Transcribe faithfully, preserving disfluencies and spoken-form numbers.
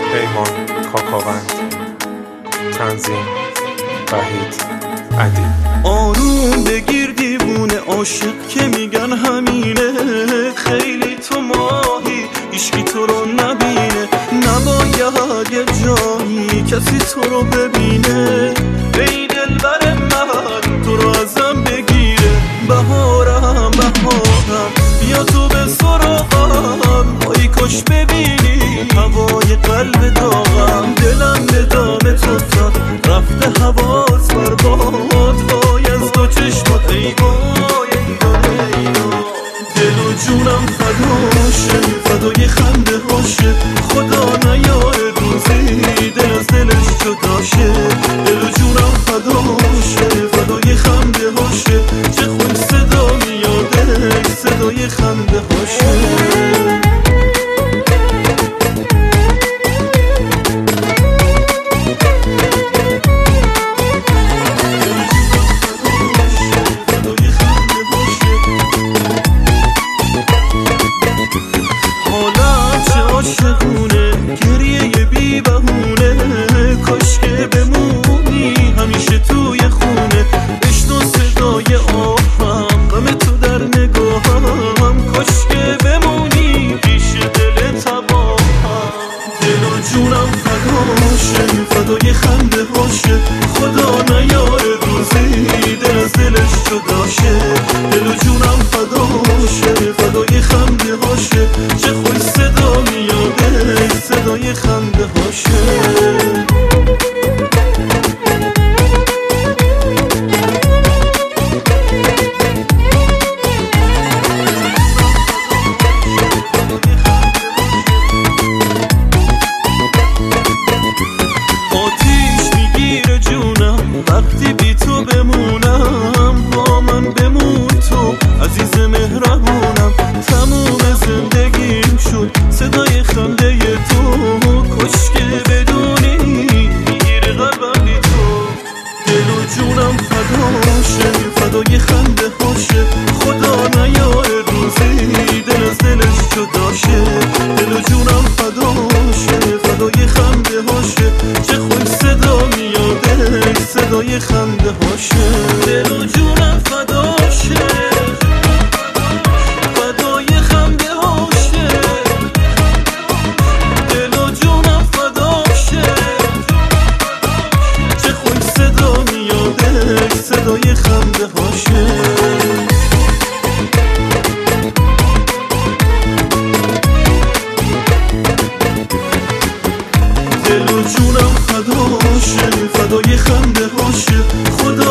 پیمان کاکاوند، تنظیم وحید عدی. آروم بگیر دیوونه عاشق که میگن همینه، خیلی تو ماهی هیچکی تو رو نبینه، نباید یه جایی کسی تو رو ببینه. ای دلبر من تو رو ازم بگیره، بهارم بهارم بیا تو به سراغم، ای کاش ببینی هوای قلب داغم، دلم به دام تو افتاد رفته حواس بر باد، وای از دو چشمات ای وای ای دل و جونم فداشه، فدای خنده هاشه، خدا نیاره روزی دل از دلش جداشه، دل و جونم فداشه، فدای خنده هاشه، چه خوش صدا میاده صدای خنده هاشه. عاشقونه گریه بی بهونه، کاش که بمونی همیشه توی خونه، بشنو صدای آهم غم تو در نگاهم، کاش که بمونی پیش دل تباهم، دل و جونم فداشه، فدای خنده هاشه، خدا نیاره روزی دل از دلش جداشه، دل و جونم فداشه، فدای خنده هاشه، چه خوش صدا میاده صدای خنده هاشه. وقتی بی تو بمونم، با من بمون تو عزیز مهربونم، تموم زندگیم شد صدای خنده تو، کاش که بدونی میگیره قلبم بی تو، دل و جونم فداشه، فدای خنده هاشه، خدا نیاره روزی دل از دلش جداشه، دل و جونم فداشه، فدای خنده هاشه، چه خوش صدا میاده صدای خنده هاشه، دل و جونم فداشه، فدای خنده هاشه، دل و جونم فداشه، چه خوش صدا میاده صدای خنده هاشه. دل و جونم فداشه، فدای خنده هاشه، خدا